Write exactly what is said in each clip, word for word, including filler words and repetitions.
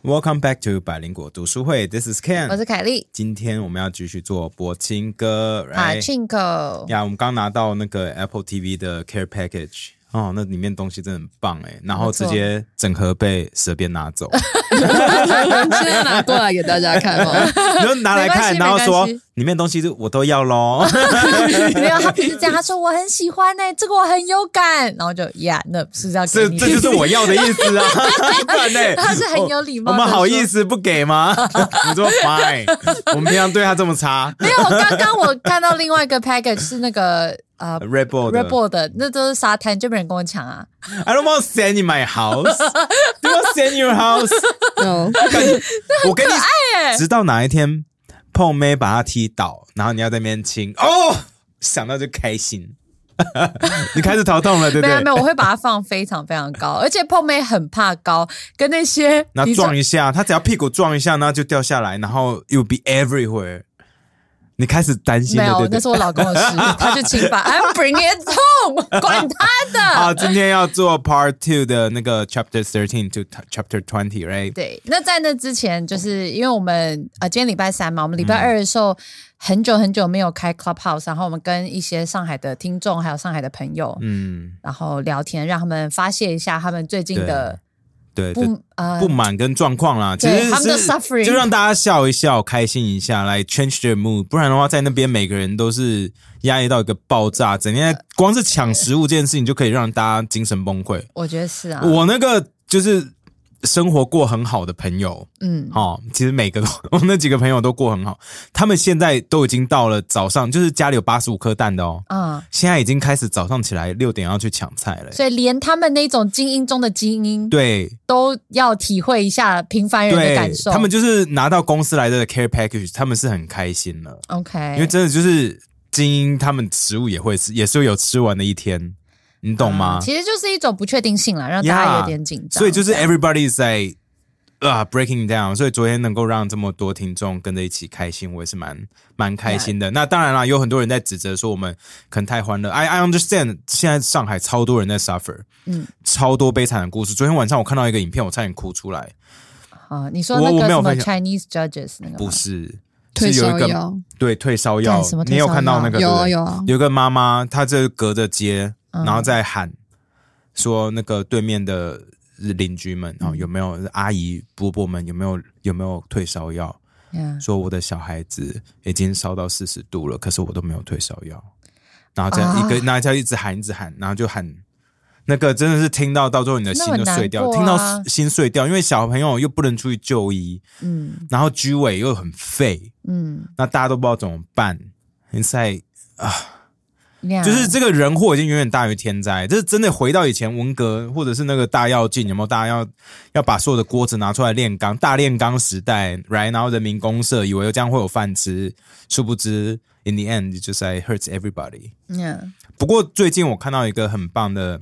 Welcome back to 百灵果读书会 This is Ken 我是凯莉。 今天我们要继续做柏青哥啊庆哥呀，我们刚拿到那个 Apple T V 的 Care Package哦，那里面东西真的很棒耶，然后直接整盒被蛇鞭拿走现在拿过来给大家看吗？ 你就拿来看然后说里面东西我都要咯没有，他不是这样，他说我很喜欢耶，这个我很有感，然后就呀，那是要给你， 这这就是我要的意思啊不然呢他是很有礼貌的， 我们好意思不给吗你说 fine 我们平常对他这么差没有，刚刚我看到另外一个 package 是那个呃 Red Bull 的 Red Bull 的，那都是沙滩，就没人跟我抢啊。 I don't want to send in my house. Do you want to send your house? No. 我跟你直到哪一天碰妹把他踢倒，然后你要在那边亲，哦，想到就开心。你开始头痛了，对不对？ 没有没有，我会把它放非常非常高，而且碰妹很怕高，跟那些然后撞一下，他只要屁股撞一下，然后就掉下来，然后 it will be everywhere。你开始担心了， 没有， 对不对？ 那是我老公的事，他去清吧。I'm bringing it home， 管他的。 好，今天要做 Part Two 的那个 Chapter thirteen to Chapter twenty，right？ 对，那在那之前，就是因为我们呃，今天礼拜三嘛，我们礼拜二的时候、嗯、很久很久没有开 Clubhouse， 然后我们跟一些上海的听众还有上海的朋友，嗯，然后聊天，让他们发泄一下他们最近的。 对不、呃、不满跟状况啦，其实他们的 suffering 就让大家笑一笑开心一下来 change their mood， 不然的话在那边每个人都是压抑到一个爆炸，整天光是抢食物这件事情就可以让大家精神崩溃。 我觉得是啊， 我那个就是生活过很好的朋友，嗯，哦，其实每个都我那几个朋友都过很好，他们现在都已经到了早上，就是家里有八十五颗蛋的哦，嗯，现在已经开始早上起来六点要去抢菜了， 所以连他们那种精英中的精英， 对， 都要体会一下平凡人的感受。 他们就是拿到公司来的 care package， 他们是很开心的 ，OK， 因为真的就是精英，他们食物也会吃，也是有吃完的一天。你懂吗、 嗯？其实就是一种不确定性啦，让大家有点紧张。 Yeah, 所以就是 everybody is like 啊、uh, breaking down， 所以昨天能够让这么多听众跟着一起开心，我也是蛮蛮开心的。Yeah. 那当然啦，有很多人在指责说我们可能太欢乐。I I understand， 现在上海超多人在 suffer， 嗯，超多悲惨的故事。昨天晚上我看到一个影片，我差点哭出来。 啊，你说那个什么 Chinese judges 那个不是。 退烧药， 对，退烧药，你有看到那个？ 有啊有啊， 有个妈妈，她这隔着街。然后再喊说那个对面的邻居们、哦、有没有阿姨伯伯们有没有有没有退烧药、yeah. 说我的小孩子已经烧到四十度了，可是我都没有退烧药，然后这样一个、啊、然后就一直喊一直喊，然后就喊那个真的是听到到最后你的心就碎掉、 啊、 听到心碎掉，因为小朋友又不能出去就医，嗯，然后居委又很废，嗯，那大家都不知道怎么办，现在啊Yeah. 就是这个人祸已经远远大于天灾，这是真的回到以前文革或者是那个大跃进，有没有？大家要要把所有的锅子拿出来炼钢，大炼钢时代 ，right？ 然后人民公社以为这样会有饭吃，殊不知 in the end 就是 it hurts everybody。Yeah. 不过最近我看到一个很棒的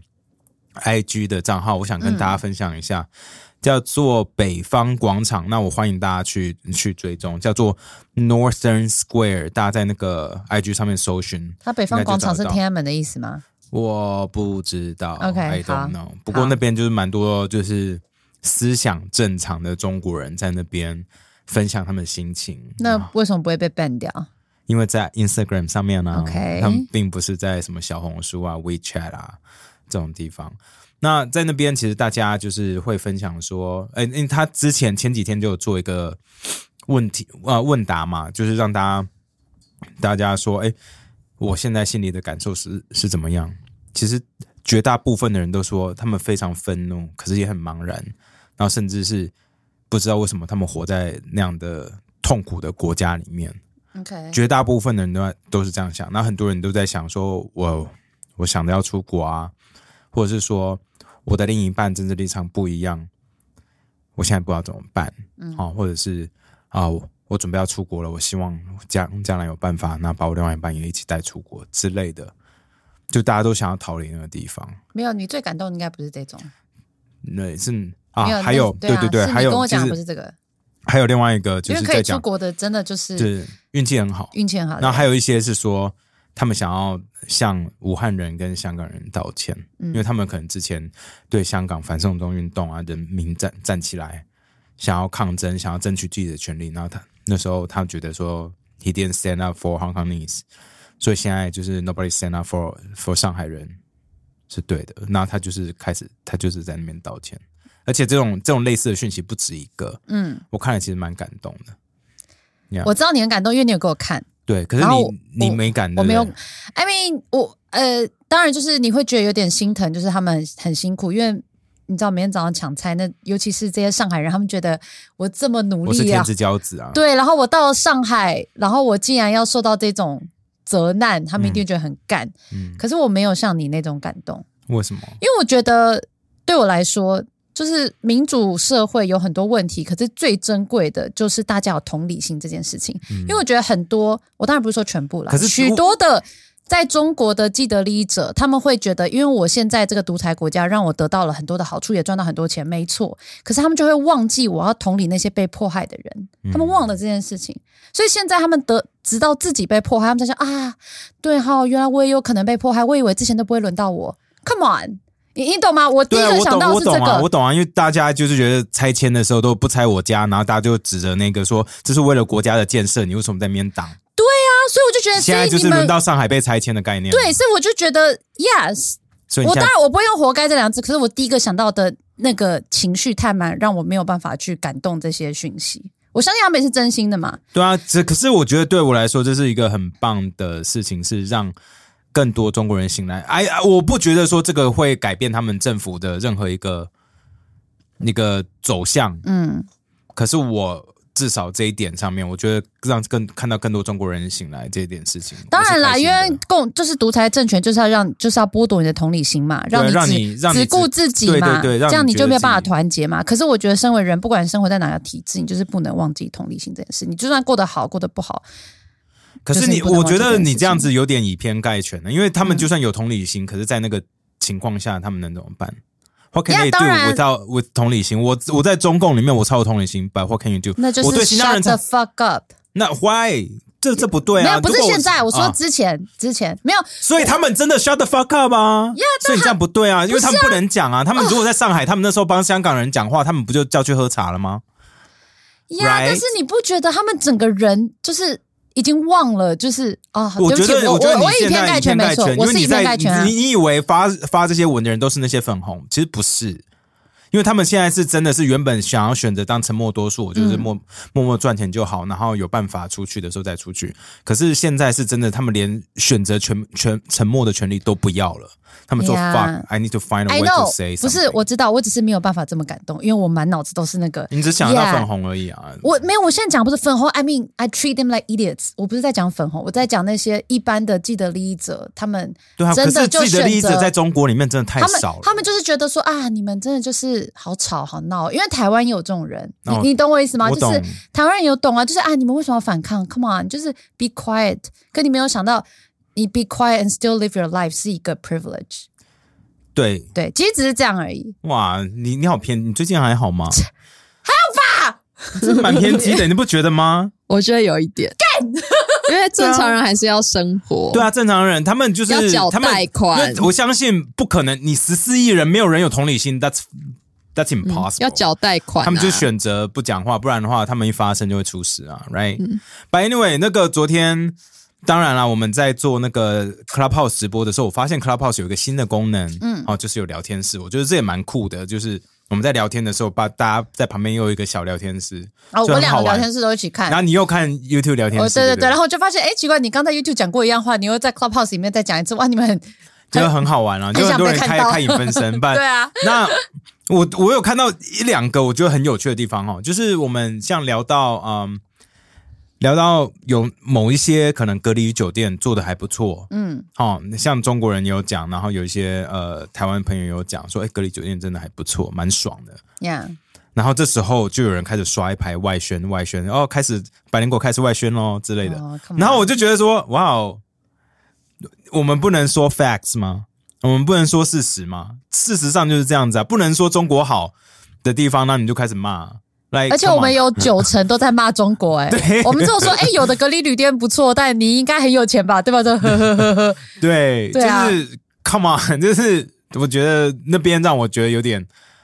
I G 的账号，我想跟大家分享一下。嗯，叫做北方广场，那我欢迎大家去去追踪，叫做 Northern Square， 大家在那个 I G 上面搜寻。 它北方广场是天安门的意思吗？ 我不知道 ，OK， I don't know。不过那边就是蛮多就是思想正常的中国人在那边分享他们的心情。 那为什么不会被 ban 掉？ 因为在 Instagram 上面呢、啊 ，OK， 他们并不是在什么小红书啊、WeChat 啊这种地方。那在那边其实大家就是会分享说，诶，因为他之前前几天就有做一个问题呃问答嘛，就是让大家大家说，诶，我现在心里的感受是是怎么样？其实绝大部分的人都说他们非常愤怒，可是也很茫然，然后甚至是不知道为什么他们活在那样的痛苦的国家里面。 OK， 绝大部分的人都都是这样想，那很多人都在想说，我我想着要出国啊，或者是说。我的另一半政治立场不一样，我现在不知道怎么办，嗯，哦、或者是啊、呃，我准备要出国了，我希望将将来有办法，那把我另外一半也一起带出国之类的，就大家都想要逃离那个地方。 没有，你最感动应该不是这种， 对，是啊，还有对对对，还有跟我讲不是这个， 还有另外一个就是在讲， 因为可以出国的真的就是对运气很好， 运气很好， 然后还有一些是说。他们想要向武汉人跟香港人道歉、嗯、因为他们可能之前对香港反送中运动啊人民站站起来想要抗争，想要争取自己的权利，然后他那时候他觉得说 he didn't stand up for Hong Kongese， 所以现在就是 nobody stand up for for 上海人是对的，然后他就是开始他就是在那边道歉，而且这种这种类似的讯息不止一个，嗯，我看了其实蛮感动的。Yeah. 我知道你很感动，因为你有给我看。 对，可是你你没感， 我没有。I mean， 我呃，当然就是你会觉得有点心疼，就是他们 很, 很辛苦，因为你知道每天早上抢菜，那尤其是这些上海人，他们觉得我这么努力啊， 我是天之骄子啊， 对，然后我到了上海，然后我竟然要受到这种责难，他们一定觉得很干。嗯，可是我没有像你那种感动。 为什么？ 因为我觉得对我来说。就是民主社会有很多问题，可是最珍贵的就是大家有同理心这件事情。嗯、因为我觉得很多，我当然不是说全部啦，可是许多的在中国的既得利益者，他们会觉得，因为我现在这个独裁国家让我得到了很多的好处，也赚到很多钱，没错。可是他们就会忘记我要同理那些被迫害的人，他们忘了这件事情。嗯、所以现在他们得直到自己被迫害，他们在想啊，对哈，原来我也有可能被迫害，我以为之前都不会轮到我。Come on。你, 你懂吗？我第一个想到是这个， 我懂啊，我懂啊，因为大家就是觉得拆迁的时候都不拆我家，然后大家就指着那个说这是为了国家的建设，你为什么在那边挡？ 对啊，所以我就觉得现在就是轮到上海被拆迁的概念。 对，所以我就觉得 yes， 所以我当然我不会用活该这两个字，可是我第一个想到的那个情绪太满，让我没有办法去感动这些讯息。我相信他们也是真心的嘛。 对啊，这可是我觉得对我来说，这是一个很棒的事情，是让更多中国人醒来。哎，我不觉得说这个会改变他们政府的任何一个那个走向。嗯，可是我至少这一点上面，我觉得让更看到更多中国人醒来这一点事情。 当然啦，因为共就是独裁政权就是要让就是要剥夺你的同理心嘛，让你只让你让你只顾自己嘛， 对对对， 这样你就没有办法团结嘛。可是我觉得身为人，不管生活在哪个体制，你就是不能忘记同理心这件事。你就算过得好，过得不好。 可是你，就是、我觉得你这样子有点以偏概全了，因为他们就算有同理心，嗯、可是在那个情况下，他们能怎么办 ？What can they do without with 同理心？我我在中共里面我超有同理心 ，But what can you do？ 那就是 shut the fuck up。 那 why？ 这这不对啊！ 没有，不是现在，我说之前、啊、之前没有。 所以他们真的 shut the fuck up 啊！ Yeah, 所以你这样不对啊，因为他们不能讲啊。他们如果在上海，他们那时候帮香港人讲话，他们不就叫去喝茶了吗？ 呀、yeah, ，但是你不觉得他们整个人就是已经忘了，就是啊， 我觉得， 我觉得你我以偏概全没错，我是以偏概全、啊。 你你以为发发这些文的人都是那些粉红，其实不是。因为他们现在是真的是原本想要选择当沉默多数，就是默、嗯、默默赚钱就好，然后有办法出去的时候再出去。可是现在是真的，他们连选择全全沉默的权利都不要了。他们说、yeah. Fuck, I need to find a way to say something。 不是，我知道，我只是没有办法这么感动，因为我满脑子都是那个。 你只想到粉红而已啊！ Yeah, 我没有，我现在讲不是粉红 ，I mean I treat them like idiots。我不是在讲粉红，我在讲那些一般的既得利益者，他们真的就选择。可是既得利益者在中国里面真的太少了。 他们他们就是觉得说啊，你们真的就是好吵好闹，因为台湾也有这种人，你、哦、你懂我意思吗？就是台湾人有懂啊，就是啊，你们为什么要反抗 ？Come on， 就是 be quiet。可你没有想到，你 be quiet and still live your life 是一个 privilege。 对对，其实只是这样而已。 哇，你你好偏，你最近还好吗？ 还好吧， 这蛮偏激的，你不觉得吗？ 我觉得有一点，因为正常人还是要生活。 对啊，正常人他们就是要缴贷款， 我相信不可能，你十四亿人没有人有同理心 ，That's That's impossible、嗯。 要缴贷款、啊， 他们就选择不讲话，不然的话，他们一发生就会出事啊 ，right？、嗯、But anyway， 那个昨天。当然啦，我们在做那个 Clubhouse 直播的时候，我发现 Clubhouse 有一个新的功能，嗯，哦，就是有聊天室，我觉得这也蛮酷的，就是我们在聊天的时候，把大家在旁边又有一个小聊天室， 哦，我两个聊天室都一起看， 然后你又看 YouTube 聊天室， 哦、对对 对, 对，然后我就发现，哎，奇怪，你刚在 YouTube 讲过一样话，你又在 Clubhouse 里面再讲一次，哇，你们很就很好玩啊，就很多人开开影分身， 对啊， 那我我有看到一两个我觉得很有趣的地方哦，就是我们像聊到嗯。聊到有某一些可能隔离酒店做的还不错，嗯，哦，像中国人也有讲，然后有一些呃台湾朋友有讲说，哎，隔离酒店真的还不错，蛮爽的， yeah。 然后这时候就有人开始刷一排外宣，外宣，哦，开始百灵果开始外宣咯之类的，哦，然后我就觉得说，哇哦，我们不能说 facts 吗？我们不能说事实吗？事实上就是这样子啊，不能说中国好的地方，那你就开始骂。Like, 而且我们有九成都在骂中国、欸，哎，我们只有说，哎、欸，有的隔离旅店不错，但你应该很有钱吧，对吧？就呵呵呵呵， 对，对啊，就是 come on，就是我觉得那边让我觉得有点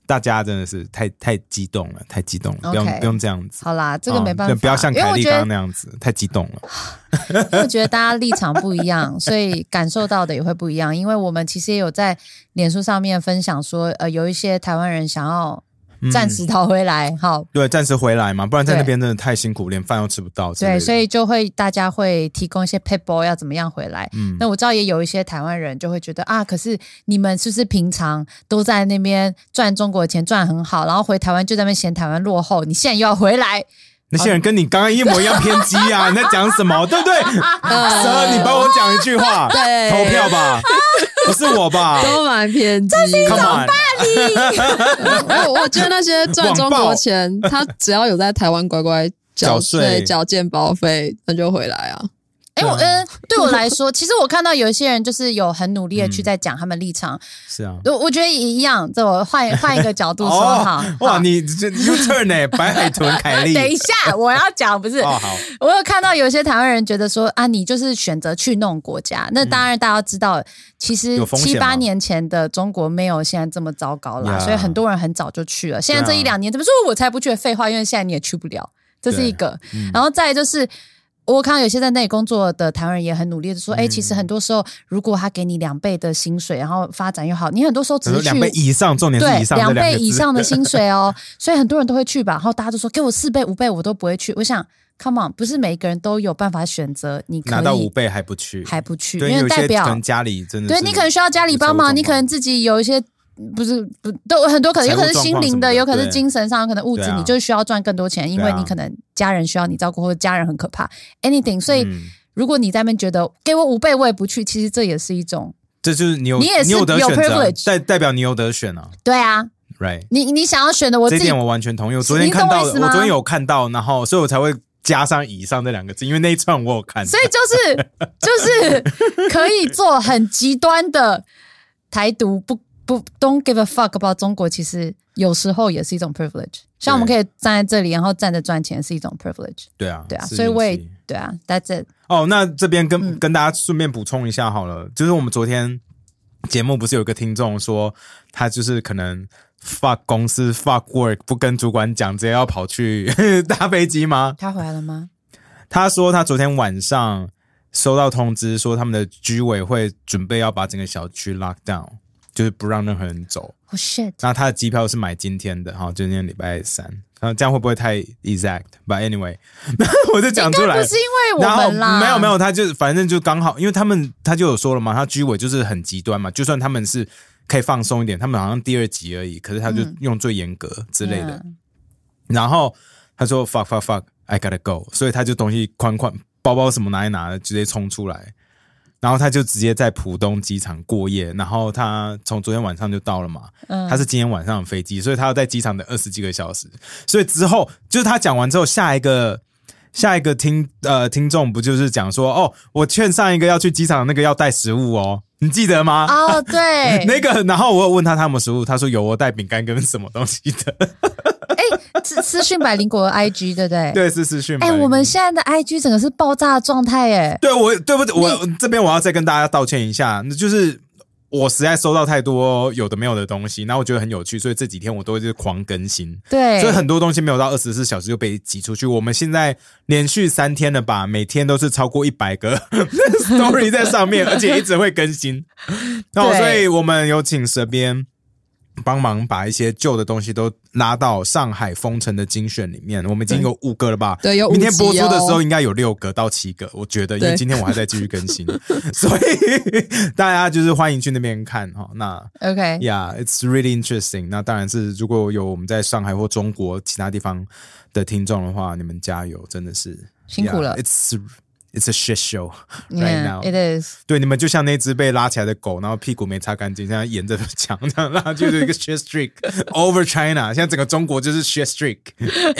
大家真的是太太激动了，太激动了， okay, 不用不用这样子。 好啦，这个没办法， 哦、不要像凯莉刚刚那样子，太激动了。 因为我觉得大家立场不一样，所以感受到的也会不一样。因为我们其实也有在脸书上面分享说，呃，有一些台湾人想要暂时逃回来，嗯、好， 对，暂时回来嘛，不然在那边真的太辛苦，连饭都吃不到。 对，所以就会大家会提供一些 pitball 要怎么样回来。嗯，那我知道也有一些台湾人就会觉得啊，可是你们是不是平常都在那边赚中国的钱赚很好，然后回台湾就在那边嫌台湾落后，你现在又要回来？ 那些人跟你刚刚一模一样偏激啊！你在讲什么？对不对？蛇，你帮我讲一句话， 对， 投票吧，不是我吧？ 都蛮偏激， 这是一种霸凌。 我我觉得那些赚中国钱，他只要有在台湾乖乖缴税、缴健保费，那就回来啊。 哎、欸，我嗯、呃，对我来说，其实我看到有一些人就是有很努力的去在讲他们立场，嗯、 是啊， 我我觉得也一样。这我换换一个角度说哈、 哦，哇，你 U turn 呢？白海豚凯莉， 等一下，我要讲不是， 哦好， 我有看到有些台湾人觉得说啊，你就是选择去弄国家，那当然大家知道，嗯、其实七八年前的中国没有现在这么糟糕啦，所以很多人很早就去了。现在这一两年怎么说我才不去？废话，因为现在你也去不了，这是一个。嗯、然后再来就是。我看到有些在那里工作的台湾人也很努力的说，哎、嗯欸，其实很多时候，如果他给你两倍的薪水，然后发展又好，你很多时候只是去两倍以上，重点是以上对两倍以上的薪水哦，所以很多人都会去吧。然后大家都说给我四倍、五倍，我都不会去。我想 ，come on， 不是每一个人都有办法选择，你可以拿到五倍还不去， 还不去， 因为代表可能家里真的是对你可能需要家里帮忙，你可能自己有一些。不是不都很多可能，有可能是心灵的，有可能是精神上，有可能物质，你就需要赚更多钱，因为你可能家人需要你照顾，或者家人很可怕 ，anything。所以、嗯、如果你在那边觉得给我五倍我也不去，其实这也是一种， 这就是你有你也是有得选择，代代表你有得选啊。 对啊 ，right， 你你想要选的，我自己这一点我完全同意。我昨天看到，我昨天有看到，然后所以我才会加上以上这两个字，因为那一串我有看， 所以就是就是可以做很极端的台独不。不 ，don't give a fuck about 中国，其实有时候也是一种 privilege。像我们可以站在这里，然后站着赚钱，是一种 privilege。 对啊， 对啊，所以我也对啊 ，that's it。 哦，那这边跟、嗯、跟大家顺便补充一下好了，就是我们昨天节目不是有个听众说，他就是可能 fuck 公司 fuck work 不跟主管讲，直接要跑去搭飞机吗？ 他回来了吗？ 他说他昨天晚上收到通知，说他们的居委会准备要把整个小区 lock down。就是不让任何人走。 Oh shit！ 那他的机票是买今天的，哈，就今天礼拜三。然后这样会不会太 exact？But anyway， 我就讲出来， 应该不是因为我们啦， 没有没有，他就反正就刚好，因为他们他就有说了嘛，他居委就是很极端嘛，就算他们是可以放松一点，他们好像第二级而已，可是他就用最严格之类的。嗯、然后他说 fuck fuck fuck，I gotta go， 所以他就东西宽宽包包什么拿一拿的，直接冲出来。然后他就直接在浦东机场过夜，然后他从昨天晚上就到了嘛，嗯、他是今天晚上的飞机，所以他要在机场等二十几个小时，所以之后就是他讲完之后，下一个下一个听呃听众不就是讲说，哦，我劝上一个要去机场的那个要带食物哦，你记得吗？ 哦，对， 那个，然后我有问他他有没有食物，他说有，我带饼干跟什么东西的。 哎、欸，私讯百灵果的 I G 对不对？ 对，是私讯。 哎、欸，我们现在的 I G 整个是爆炸的状态耶。 对，我对不对？我这边我要再跟大家道歉一下，就是我实在收到太多有的没有的东西，然后我觉得很有趣，所以这几天我都会就是狂更新。 对， 所以很多东西没有到二十四小时就被挤出去。我们现在连续三天了吧，每天都是超过一百个 story 在上面，而且一直会更新。然后，所以我们有请蛇编帮忙把一些旧的东西都拉到上海封城的精选里面，我们已经有五个了吧？ 对，有五集哦。 明天播出的时候应该有六个到七个，我觉得，因为今天我还在继续更新，所以大家就是欢迎去那边看哈。那 OK，Yeah，it's really interesting。那当然是如果有我们在上海或中国其他地方的听众的话，你们加油，真的是辛苦了。 Yeah, it's It's a shit show right now. Yeah, it is. 对，你们就像那只被拉起来的狗，然后屁股没擦干净，现在沿着墙这样拉，就是一个 shit streak over China。现在整个中国就是 shit streak everywhere 。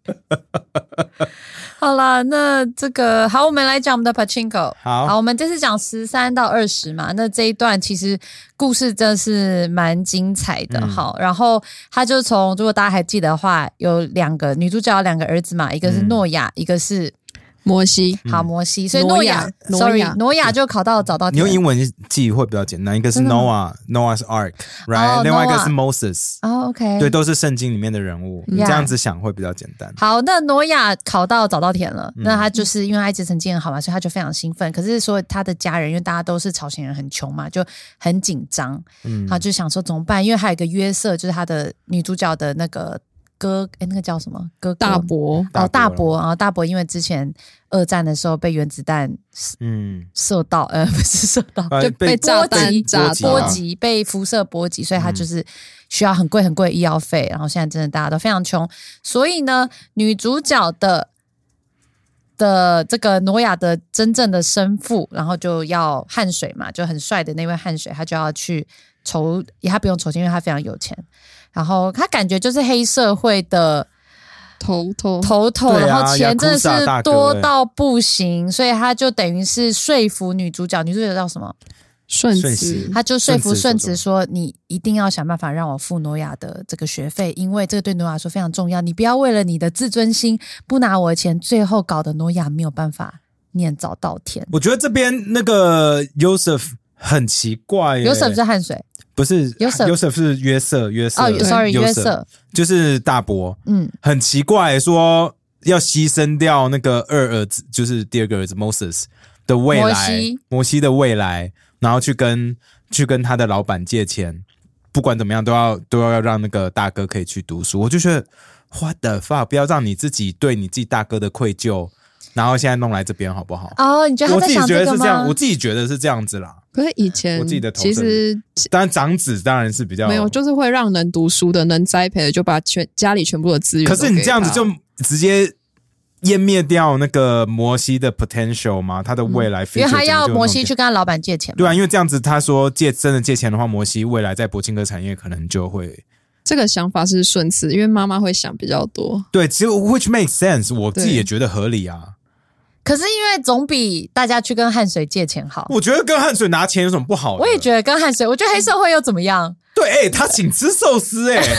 好啦，那这个好，我们来讲我们的 Pachinko。 好， 好，我们这次讲十三到二十嘛，那这一段其实故事真的是蛮精彩的。嗯、好，然后他就从，如果大家还记得的话，有两个女主角有两个儿子嘛，一个是诺亚，嗯、一个是。 摩西， 好，摩西，所以诺亚 ，sorry， 诺亚就考到早稻田。 你用英文记会比较简单，一个是 Noah，Noah's Ark，right，、oh, 另外一个是 Moses， 哦、oh, ，OK， 对，都是圣经里面的人物， yeah. 你这样子想会比较简单。 好，那诺亚考到早稻田了，嗯、那他就是因为他一直成绩很好嘛，所以他就非常兴奋。可是说他的家人，因为大家都是朝鲜人，很穷嘛，就很紧张，嗯，他就想说怎么办？因为还有一个约瑟，就是他的女主角的那个。哥，哎，那个叫什么？哥哥大伯哦，大伯，然后大伯因为之前二战的时候被原子弹嗯射到，呃，不是射到，就被炸弹炸波及，被辐射波及，所以他就是需要很贵很贵的医药费。然后现在真的大家都非常穷，所以呢，女主角的的这个挪亚的真正的生父，然后就要汉水嘛，就很帅的那位汉水，他就要去筹，也他不用筹钱，因为他非常有钱。然后他感觉就是黑社会的头头头头、啊、然后钱真的是多到不行，所以他就等于是说服女主角，女主角叫什么？ 顺子， 他就说服顺子说：“你一定要想办法让我付挪亚的这个学费，因为这个对挪亚说非常重要。你不要为了你的自尊心不拿我的钱，最后搞得挪亚没有办法念早稻田。” 我觉得这边那个 Joseph 很奇怪耶 ，Joseph 是汉水。 不是 Joseph 是约瑟，约瑟哦、oh, ，sorry， 约瑟就是大伯，嗯，很奇怪，说要牺牲掉那个二儿子，就是第二个儿子 Moses 的未来，摩西, 摩西的未来，然后去跟去跟他的老板借钱，不管怎么样都要都要让那个大哥可以去读书。我就觉得 what the fuck， 不要让你自己对你自己大哥的愧疚，然后现在弄来这边好不好？ 哦，你觉得他在想这个吗？ 我自己觉得是这样，我自己觉得是这样子啦。 可是以前我自己的其实当然长子当然是比较没有，就是会让能读书的、能栽培的，就把全家里全部的资源。 可是你这样子就直接湮灭掉那个摩西的 potential 吗？他的未来、嗯， 因为他要摩西去跟他老板借钱。 对啊，因为这样子他说借真的借钱的话，摩西未来在柏青哥产业可能就会。 这个想法是顺次，因为妈妈会想比较多。 对，其实 which makes sense， 我自己也觉得合理啊。 可是因为总比大家去跟汉水借钱好。 我觉得跟汉水拿钱有什么不好的？ 我也觉得跟汉水，我觉得黑社会又怎么样？ 对，哎、欸，他请吃寿司、欸，哎，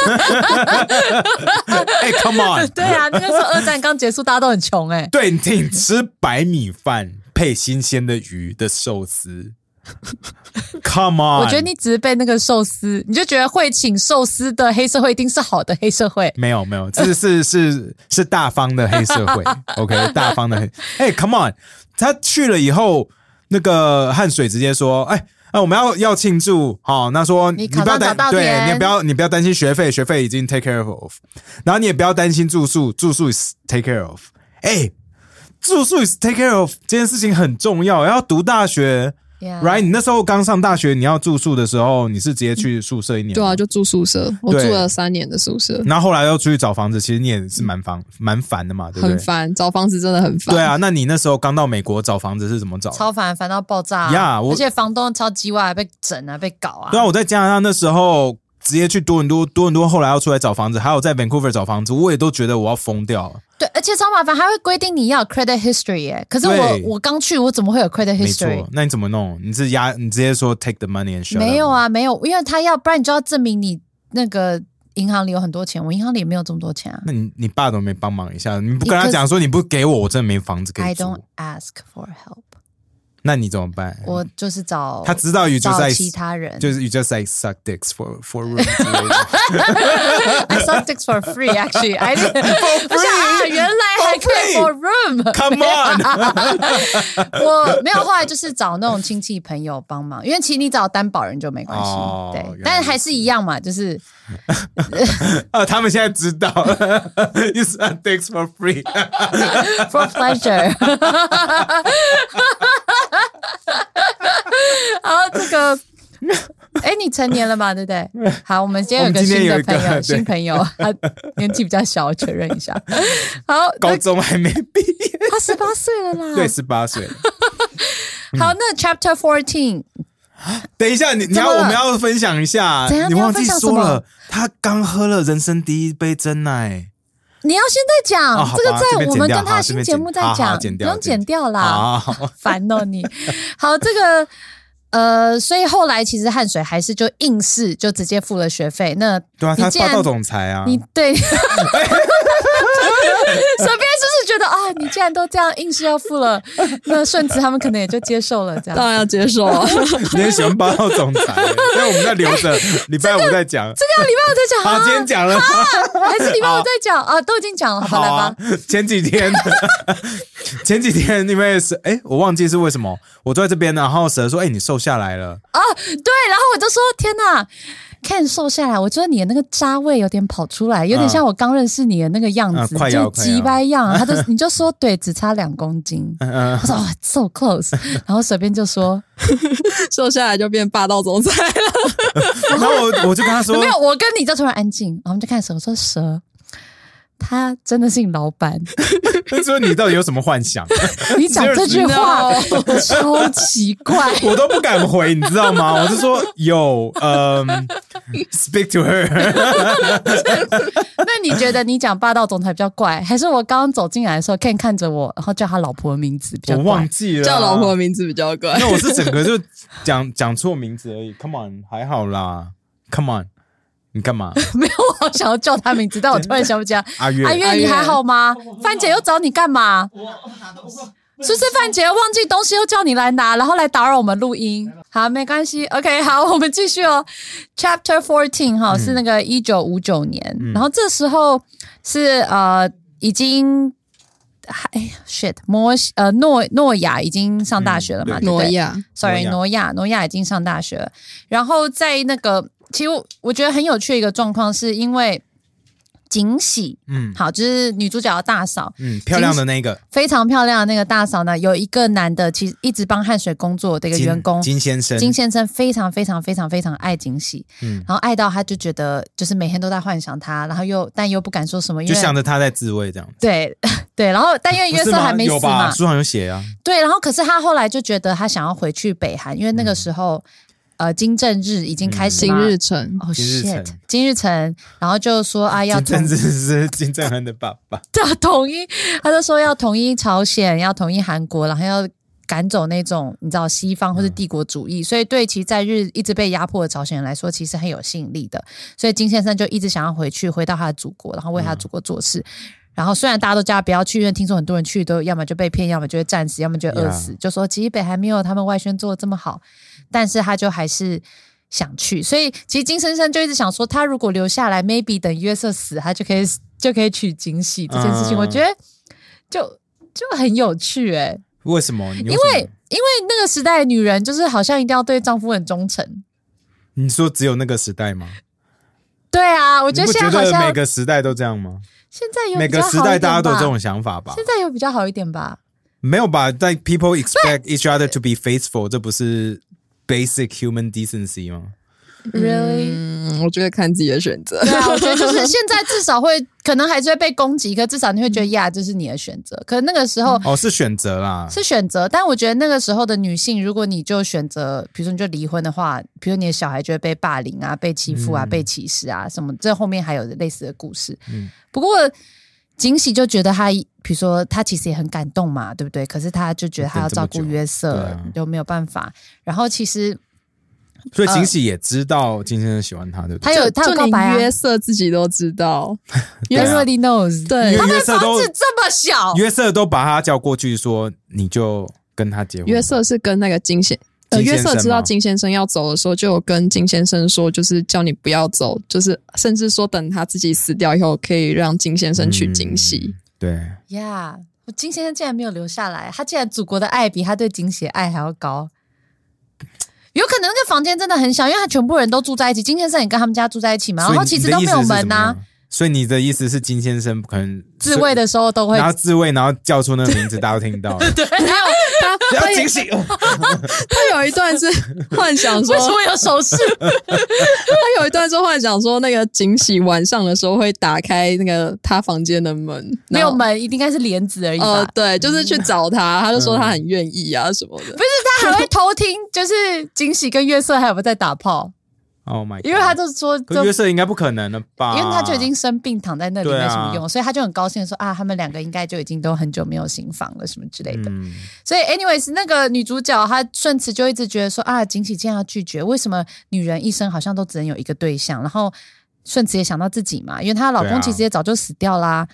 哎 ，come on， 对啊，那个时候二战刚结束，大家都很穷、欸，哎， 对，请吃白米饭配新鲜的鱼的寿司。Come on！ 我觉得你只是被那个寿司，你就觉得会请寿司的黑社会一定是好的黑社会。 没有没有，这是是是大方的黑社会。OK， 大方的黑。哎 ，Come on！ 他去了以后，那个汉水直接说：“哎，啊，我们要要庆祝，好、哦，那说你不要担，对，你不要你不要担心学费，学费已经 take care of， 然后你也不要担心住宿，住宿 is take care of。哎，住宿 is take care of 这件事情很重要，要读大学。” Yeah. Right， 你那时候刚上大学，你要住宿的时候，你是直接去宿舍一年？ 对啊，就住宿舍，我住了三年的宿舍。 然后后来又出去找房子，其实你也是蛮烦蛮烦的嘛，对不对？ 很烦，找房子真的很烦。 对啊，那你那时候刚到美国找房子是怎么找？ 超烦，烦到爆炸、啊。 呀、yeah, ，而且房东超鸡歪，被整啊，被搞啊。 对啊，我在加拿大那时候直接去多伦多，多伦多后来要出来找房子，还有在 Vancouver 找房子，我也都觉得我要疯掉了。 对，而且超麻烦，还会规定你要有 credit history 耶。可是我我刚去，我怎么会有 credit history？ 没错，那你怎么弄？你是压，你直接说 take the money and show？ 没有啊，没有，因为他要，不然你就要证明你那个银行里有很多钱。我银行里也没有这么多钱啊。 那你你爸都没帮忙一下，你不跟他讲说你不给我，我真的没房子可以住。 I don't ask for help。 那你怎么办？ 我就是找他知道you just like 其他人， 就是 you just like suck dicks for for room 之类的。 I suck dicks for free actually. I didn't for free 啊，原来还可以 for room. Come on 。 我没有，后来就是找那种亲戚朋友帮忙，因为其实你找担保人就没关系，哦、对，但是还是一样嘛，就是。 呃，他们现在知道了 ，you suck dicks for free for pleasure 。然后这个，哎，你成年了嘛？对不对？好，我们今天有个新的朋友，新朋友，他年纪比较小，我确认一下。好， 高中还没毕业， 他十八岁了啦。 对，十八岁。 好，那 Chapter fourteen， 等一下，你你要我们要分享一下，你忘记说了，他刚喝了人生第一杯真奶。 你要现在讲、 哦、 这个，在我们跟他的新节目再讲，不用剪掉啦，烦哦你。好，这个呃，所以后来其实汉水还是就硬是就直接付了学费。那对啊，他霸道总裁啊， 你对。 是不是觉得啊，你既然都这样硬是要付了，那顺子他们可能也就接受了，这样当然要接受啊。 你很喜欢霸道总裁，所以我们在留着礼拜五再讲。 这个礼拜五再讲， 好，今天讲了， 还是礼拜五再讲啊？都已经讲了，好，来吧。 前几天，前几天因为是哎，我忘记是为什么，我坐在这边，然后蛇说：“哎，你瘦下来了。” 啊，对，然后我就说：“天哪！” Ken 瘦下来，我觉得你的那个渣味有点跑出来，有点像我刚认识你的那个样子， 嗯、 就鸡掰样。他就你就说对，只差两公斤。嗯、他说哦 ，so close， 然后随便就说瘦下来就变霸道总裁了。 然后我我就跟他说， 没有，我跟你就突然安静，然后我们就看蛇，我说蛇。他真的是你老板， 所以你到底有什么幻想？ 你讲这句话超奇怪， 我都不敢回，你知道吗？我就说有，嗯、um, ，speak to her 。 那你觉得你讲霸道总裁比较怪，还是我刚刚走进来的时候，Ken看着我，然后叫他老婆的名字比较怪？ 我忘记了， 叫老婆的名字比较怪。 那我是整个就讲讲错名字而已。Come on， 还好啦。Come on。你干嘛？ 没有，我好想要叫他名字，但我突然想不起来。 阿月， 阿月，你还好吗？范姐又找你干嘛？是不是范姐忘记东西又叫你来拿，然后来打扰我们录音？好，没关系。OK， 好，我们继续哦。Chapter fourteen 哈、嗯、是那个一九五九年、嗯，然后这时候是呃已经。哎 ，shit， 摩呃诺诺亚已经上大学了嘛？ 嗯、诺亚 ，sorry， 诺亚诺亚已经上大学了。然后在那个，其实我我觉得很有趣的一个状况，是因为景喜，嗯，好，就是女主角的大嫂， 嗯，漂亮的那个， 非常漂亮的那个大嫂呢，有一个男的，其实一直帮汗水工作的一个员工金先生， 金先生非常非常非常非常爱景喜，嗯，然后爱到他就觉得就是每天都在幻想他，然后又但又不敢说什么，因为就想着他在自慰这样子， 对对，然后但因为约瑟还没死嘛， 有吧？书上有写啊， 对，然后可是他后来就觉得他想要回去北韩，因为那个时候。嗯呃，金正日已经开始嘛、嗯、金日成哦、oh, shit， 金日成，然后就说啊，要金正日是金正恩的爸爸， 对，统一，他就说要统一朝鲜，要统一韩国，然后要赶走那种你知道西方或是帝国主义，嗯、所以对其在日一直被压迫的朝鲜人来说，其实很有吸引力的。所以金先生就一直想要回去，回到他的祖国，然后为他的祖国做事。嗯然后虽然大家都叫他不要去，因为听说很多人去都要么就被骗，要么就会战死，要么就会饿死。Yeah. 就说其实北韩没有他们外宣做的这么好，但是他就还是想去。所以其实金先生就一直想说，他如果留下来 ，maybe 等约瑟死，他就可以就可以娶景喜这件事情。Uh. 我觉得就就很有趣哎、欸。 为什么？因为因为那个时代的女人就是好像一定要对丈夫很忠诚。 你说只有那个时代吗？ 对啊，我觉得现在好像每个时代都这样吗？ 现在有每个时代大家都有这种想法吧？ 现在有比较好一点吧？ 没有吧？但 people expect each other to be faithful， 这不是 basic human decency 吗 ？Really？ 嗯，我觉得看自己的选择。 对啊，我觉得就是现在至少会可能还是会被攻击，可至少你会觉得呀，这是你的选择。可是那个时候哦是选择啦， 是选择。但我觉得那个时候的女性，如果你就选择，比如说你就离婚的话，比如你的小孩就会被霸凌啊、被欺负啊、嗯、被歧视啊什么。这后面还有类似的故事。嗯，不过。景喜就觉得他，比如说他其实也很感动嘛，对不对？可是他就觉得他要照顾约瑟，啊、就没有办法。然后其实， 所以景喜也知道金先生喜欢他，对不对？ 他有他有告白啊， 约瑟自己都知道 ，Everybody knows。对， 他们房子这么小， 约瑟都把他叫过去说，你就跟他结婚。 约瑟是跟那个金先。呃，约瑟知道金先生要走的时候，就有跟金先生说，就是叫你不要走，就是甚至说等他自己死掉以后，可以让金先生娶景喜。 嗯、对呀， yeah, 我金先生竟然没有留下来，他竟然祖国的爱比他对景喜的爱还要高。有可能那个房间真的很小，因为他全部人都住在一起，金先生也跟他们家住在一起嘛，然后其实都没有门呐、啊。 所以你的意思是金先生可能自慰的时候都会， 然后自慰，然后叫出那个名字，大家都听到了。 对，还有他他惊喜， 他有一段是幻想说， 为什么有手势？ 他有一段是幻想说，那个景喜晚上的时候会打开那个他房间的门， 没有门，应该是帘子而已吧。 呃，对，就是去找他，他就说他很愿意啊什么的。 不是，他还会偷听，就是景喜跟约瑟还有没有在打炮。 Oh my God. 因为他就说就约瑟应该不可能了吧， 因为他就已经生病躺在那里没什么用、啊、所以他就很高兴说啊，他们两个应该就已经都很久没有行房了什么之类的、嗯、所以 anyways 那个女主角她顺慈就一直觉得说啊，景喜竟然要拒绝，为什么女人一生好像都只能有一个对象，然后顺慈也想到自己嘛，因为她老公其实也早就死掉啦，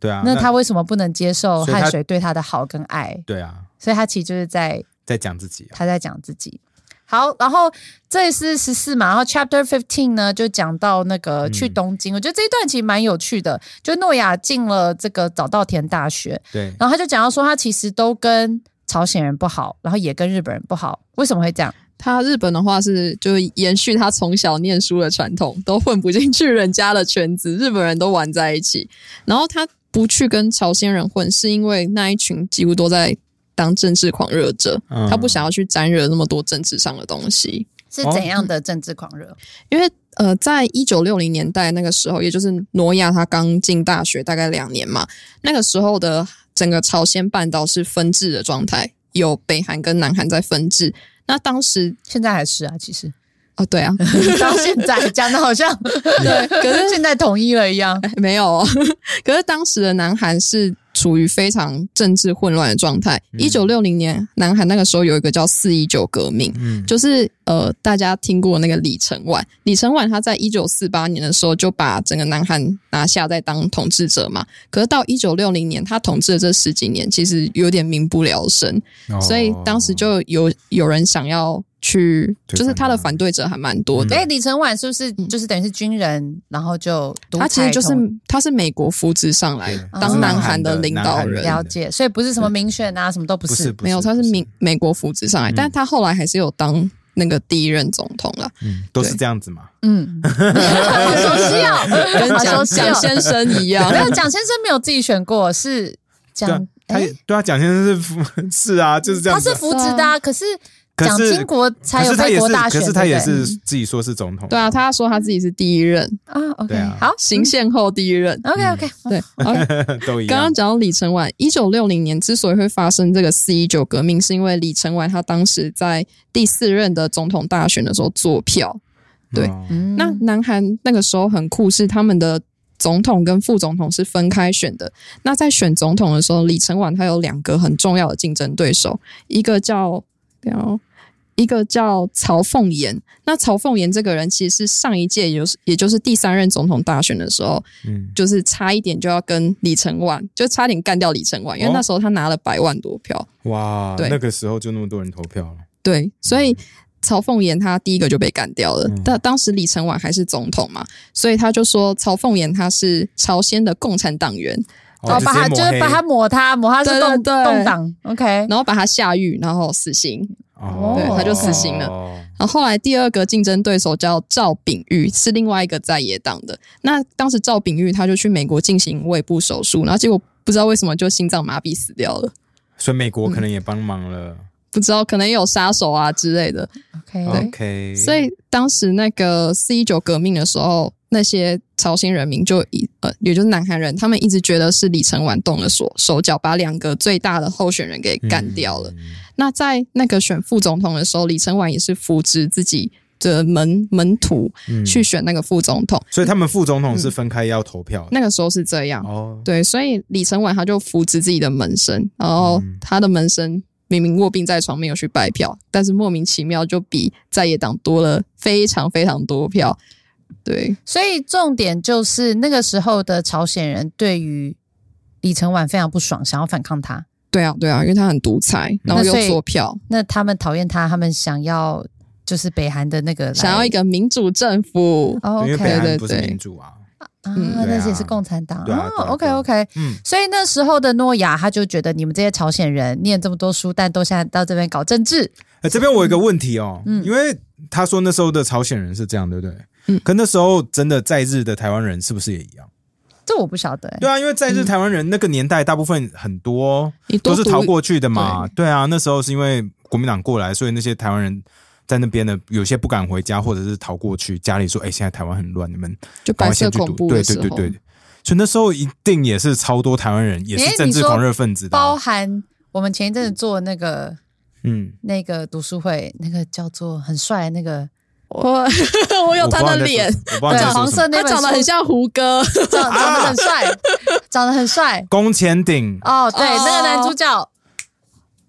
对啊， 那他为什么不能接受汉水对他的好跟爱？ 对啊， 所以他其实就是在在讲自己、啊， 他在讲自己。好，然后这是十四嘛，然后 Chapter fifteen 呢就讲到那个去东京、嗯，我觉得这一段其实蛮有趣的，就诺亚进了这个早稻田大学， 对， 然后他就讲到说他其实都跟朝鲜人不好，然后也跟日本人不好，为什么会这样？ 他日本的话是就延续他从小念书的传统，都混不进去人家的圈子，日本人都玩在一起，然后他不去跟朝鲜人混，是因为那一群几乎都在当政治狂热者、嗯、他不想要去沾惹那么多政治上的东西。 是怎样的政治狂热？哦、 因为呃，在一九六零年代那个时候，也就是挪亚他刚进大学大概两年嘛，那个时候的整个朝鲜半岛是分治的状态，有北韩跟南韩在分治。那当时现在还是啊，其实哦，对啊， 到现在讲的好像对，可是现在统一了一样， 没有哦。可是当时的南韩是处于非常政治混乱的状态。一九六零年，南韩那个时候有一个叫四一九革命，嗯，就是呃，大家听过那个李承晚，李承晚他在一九四八年的时候就把整个南韩拿下，在当统治者嘛。可是到一九六零年，他统治的这十几年，其实有点民不聊生，哦、所以当时就有有人想要去，就是他的反对者还蛮多的。 哎、嗯，李承晚是不是就是等于是军人，然后就他其实就是他是美国扶植上来当南韩的领导人， 了解，所以不是什么民选啊，什么都不是， 不是不是没有，他是美美国扶植上来、嗯，但他后来还是有当那个第一任总统啦。 嗯，都是这样子嘛。 嗯，好熟悉哦， 跟蒋蒋先生一样。 没有，蒋先生没有自己选过，是蒋， 他也对啊，蒋先生是是啊，就是这样子、啊。 他是扶植的、啊，可是。蒋经国才有美国大选， 可是他也是自己说是总统。 对啊，他说他自己是第一任啊。OK，、 啊、 好， 行宪后第一任。 OK OK，、 嗯、对， 都一样。 刚刚讲到李承晚，一九六零年之所以会发生这个四一九革命，是因为李承晚他当时在第四任的总统大选的时候作票。对，嗯、那南韩那个时候很酷，是他们的总统跟副总统是分开选的。那在选总统的时候，李承晚他有两个很重要的竞争对手，一个叫。一个叫曹凤岩，那曹凤岩这个人其实是上一届，也就是也就是第三任总统大选的时候，嗯，就是差一点就要跟李承晚，就差点干掉李承晚，因为那时候他拿了百万多票。 哇，对，那个时候就那么多人投票了。 对，所以曹凤岩他第一个就被干掉了。但、嗯、当时李承晚还是总统嘛，所以他就说曹凤岩他是朝鲜的共产党员。 哦，把他就是把他抹他抹他是共共党 ，OK， 然后把他下狱，然后死刑，哦，对，他就死刑了。哦、然后后来第二个竞争对手叫赵秉玉，是另外一个在野党的。那当时赵秉玉他就去美国进行胃部手术，然后结果不知道为什么就心脏麻痹死掉了。 所以美国可能也帮忙了。嗯， 不知道，可能也有杀手啊之类的。 OK OK， 所以当时那个四一九革命的时候，那些朝鲜人民就呃，也就是南韩人，他们一直觉得是李承晚动了手手脚，把两个最大的候选人给干掉了。嗯、那在那个选副总统的时候，李承晚也是扶植自己的门门徒去选那个副总统， 嗯、所以他们副总统是分开要投票的。 嗯、那个时候是这样，哦，对，所以李承晚他就扶植自己的门生，然后他的门生。明明卧病在床没有去拜票，但是莫名其妙就比在野党多了非常非常多票。对， 所以重点就是那个时候的朝鲜人对于李承晚非常不爽，想要反抗他。 对啊对啊，因为他很独裁，然后又做票。 那他们讨厌他，他们想要就是北韩的那个想要一个民主政府。 哦、okay, 因为北韓不是民主啊。 啊，那也是共产党。 对啊， 哦 ，OK OK， 嗯，所以那时候的诺亚他就觉得你们这些朝鲜人念这么多书，但都现在到这边搞政治。 欸、这边我有一个问题哦，嗯，因为他说那时候的朝鲜人是这样，对不对？嗯，可那时候真的在日的台湾人是不是也一样？ 这我不晓得、欸。 对啊，因为在日台湾人那个年代，大部分很多都是逃过去的嘛。对, 对啊，那时候是因为国民党过来，所以那些台湾人。在那边呢，有些不敢回家，或者是逃过去。家里说：“哎、欸，现在台湾很乱，你们就白色恐怖的时候。” 对对对对，所以那时候一定也是超多台湾人，也是政治狂热分子的、 欸。包含我们前一阵子做那个，嗯，那个读书会，那个叫做很帅那个， 我我有他的脸， 对，黄色那本书， 他长得很像胡歌， 长长得很帅，长得很帅， 宫前鼎哦，对，哦、那个男主角。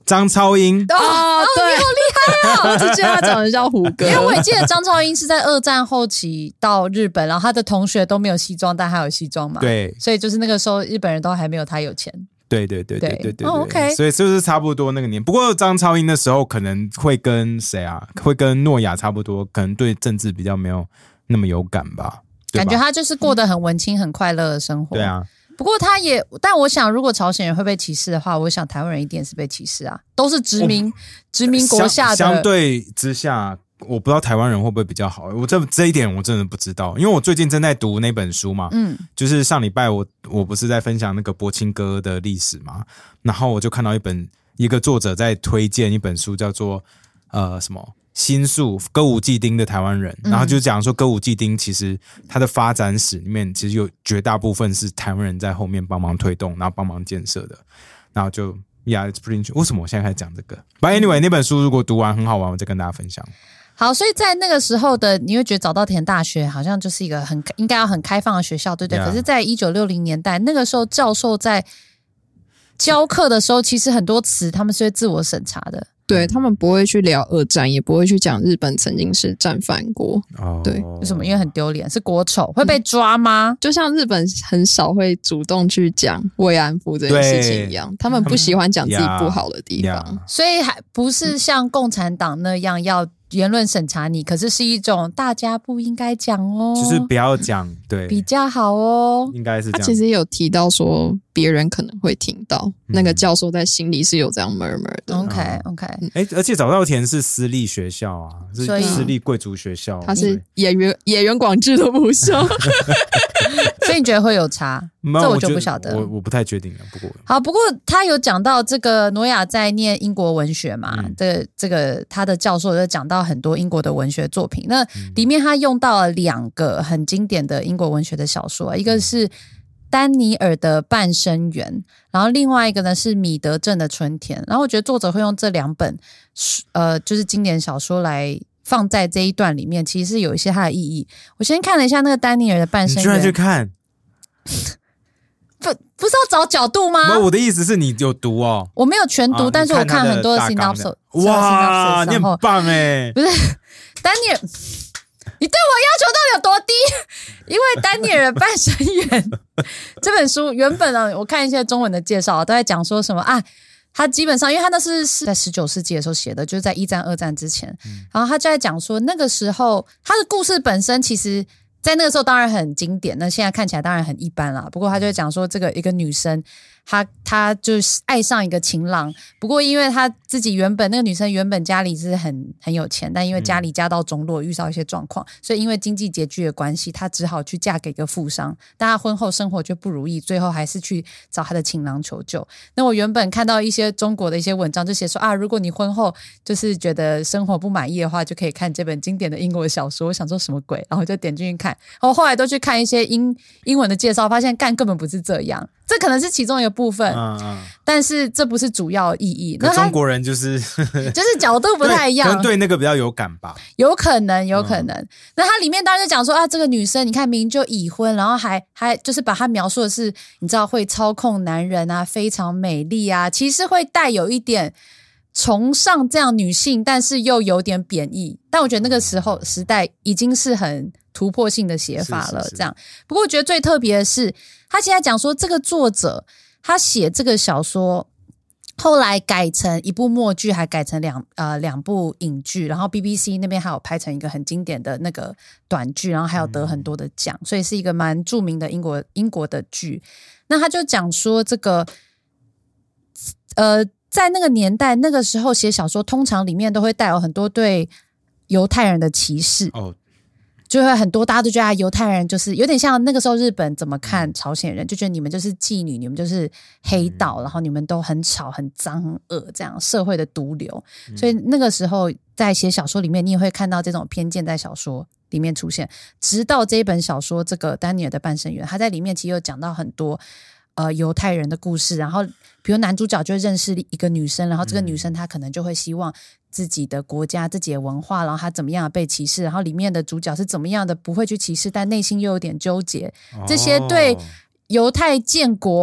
张超英哦，对，你好厉害哦！ 我只记得他长得像胡歌， 因为我也记得张超英是在二战后期到日本，然后他的同学都没有西装，但他有西装嘛， 对， 所以就是那个时候日本人都还没有他有钱。 对对对对对对对、 哦、，OK， 所以就是差不多那个年。不过张超英的时候可能会跟谁啊？会跟诺亚差不多，可能对政治比较没有那么有感吧。 感觉他就是过得很文青、很快乐的生活。 对啊。 不过他也，但我想，如果朝鲜人会被歧视的话，我想台湾人一定是被歧视啊，都是殖民、哦、殖民国下的。 相, 相对之下，我不知道台湾人会不会比较好。我这这一点我真的不知道，因为我最近正在读那本书嘛，嗯，就是上礼拜我我不是在分享那个柏青哥的历史嘛，然后我就看到一本一个作者在推荐一本书，叫做呃什么。新宿歌舞伎町的台湾人，然后就讲说歌舞伎町其实它的发展史里面，其实有绝大部分是台湾人在后面帮忙推动，然后帮忙建设的，然后就 yeah it's pretty interesting。为什么我现在开始讲这个 ？But anyway， 那本书如果读完很好玩，我再跟大家分享。 好，所以在那个时候的，你会觉得早稻田大学好像就是一个很应该要很开放的学校，对不对？ Yeah. 可是，在一九六零年代，那个时候教授在教课的时候，其实很多词他们是会自我审查的。 对，他们不会去聊二战，也不会去讲日本曾经是战犯国。 哦， 对， 为什么？因为很丢脸，是国丑，会被抓吗？ 嗯，就像日本很少会主动去讲慰安妇这件事情一样，他们不喜欢讲自己不好的地方， 嗯， 所以还不是像共产党那样要言论审查你，可是是一种大家不应该讲哦， 就是不要讲，对， 比较好哦， 应该是这样。 他其实有提到说别人可能会听到，嗯，那个教授在心里是有这样 murmur 的。 OK OK， 哎，而且早稻田是私立学校啊，是私立贵族学校， 它是野原野原广志的母校， 所以你觉得会有差？这我就不晓得， 我我不太确定了。不过好，不过他有讲到这个挪亚在念英国文学嘛，嗯，的这个他的教授就讲到很多英国的文学作品，那里面他用到了两个很经典的英国文学的小说，一个是丹尼尔的《半生缘》，然后另外一个呢是米德镇的《春天》。然后我觉得作者会用这两本呃就是经典小说来放在这一段里面，其实是有一些它的意义。我先看了一下那个丹尼尔的《半生缘》， 你居然去看？ 不不是要找角度吗？ 不，我的意思是你有读哦， 我没有全读，啊，但是我看很多的 synopsis。 哇，你很棒哎！ 不是丹尼尔，你对我要求到底有多低？因为丹尼尔的《半生缘》这本书原本呢，我看一些中文的介绍都在讲说什么啊，他基本上因为他那是是在十九世纪的时候写的，就是在一战、二战之前，嗯，然后他就在讲说那个时候他的故事本身其实。在那个时候当然很经典，那现在看起来当然很一般啦。不过他就讲说，这个一个女生，她她就是爱上一个情郎，不过因为她自己原本那个女生原本家里是很很有钱，但因为家里家道中落，遇到一些状况，所以因为经济拮据的关系，她只好去嫁给一个富商。但她婚后生活就不如意，最后还是去找她的情郎求救。那我原本看到一些中国的一些文章，就写说啊，如果你婚后就是觉得生活不满意的话，就可以看这本经典的英国小说。我想说什么鬼，然后就点进去看。然后后来都去看一些英英文的介绍，发现干根本不是这样，这可能是其中一个部分，嗯嗯，但是这不是主要意义。那中国人就是就是角度不太一样， 可能对那个比较有感吧， 有可能，有可能。嗯，那它里面当然就讲说啊，这个女生你看明明就已婚，然后还还就是把她描述的是，你知道会操控男人啊，非常美丽啊，其实会带有一点崇尚这样女性，但是又有点贬义。但我觉得那个时候时代已经是很突破性的写法了，是是是这样。不过我觉得最特别的是，他现在讲说这个作者他写这个小说，后来改成一部默剧，还改成两呃两部影剧，然后 B B C 那边还有拍成一个很经典的那个短剧，然后还有得很多的奖，嗯，所以是一个蛮著名的英国英国的剧。那他就讲说这个呃。在那个年代，那个时候写小说，通常里面都会带有很多对犹太人的歧视，哦，就会很多大家都觉得犹太人就是有点像那个时候日本怎么看朝鲜人，就觉得你们就是妓女，你们就是黑道，然后你们都很吵、很脏、很恶，这样社会的毒瘤。所以那个时候在写小说里面，你也会看到这种偏见在小说里面出现。直到这一本小说，这个丹尼尔的《半生缘》，他在里面其实有讲到很多。呃，犹太人的故事，然后比如男主角就认识一个女生，然后这个女生她可能就会希望自己的国家、自己的文化，然后她怎么样被歧视，然后里面的主角是怎么样的不会去歧视，但内心又有点纠结，这些对犹太建国